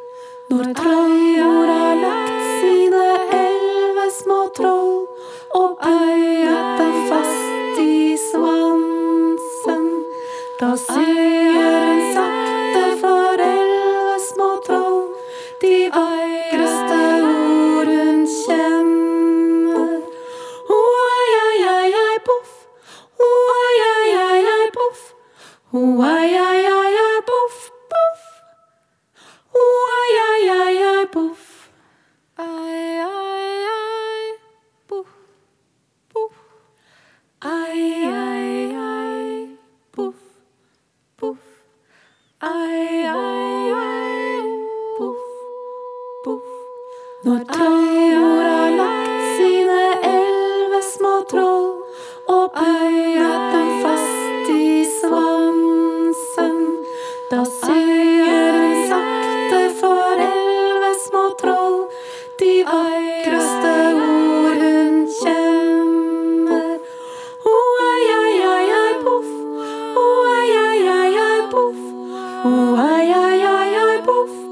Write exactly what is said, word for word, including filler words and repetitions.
Når trollmor har lagt sine elleve små troll og bøyet dem fast i svansen, da synger hun sakte for elleve små troll de vakreste ord hun kjenner. Ho-ai-ai-ai-ai, poff, ho-ai-ai-ai-ai, poff, ho-ai-ai-ai-ai, poff, poff, ho-ai-ai-ai-ai, poff, ai-ai-ai, poff, poff, ai-ai-ai, poff, poff, ai-ai-ai, poff, poff. Når trollmor har lagt sine elleve små troll og bøyet dem fast i svansen, da synger hun sakte for elleve små troll de vakreste ord hun kjenner. Ho-ai-ai-ai-ai, poff, ho-ai-ai-ai-ai, poff, ho-ai-ai-ai-ai, poff.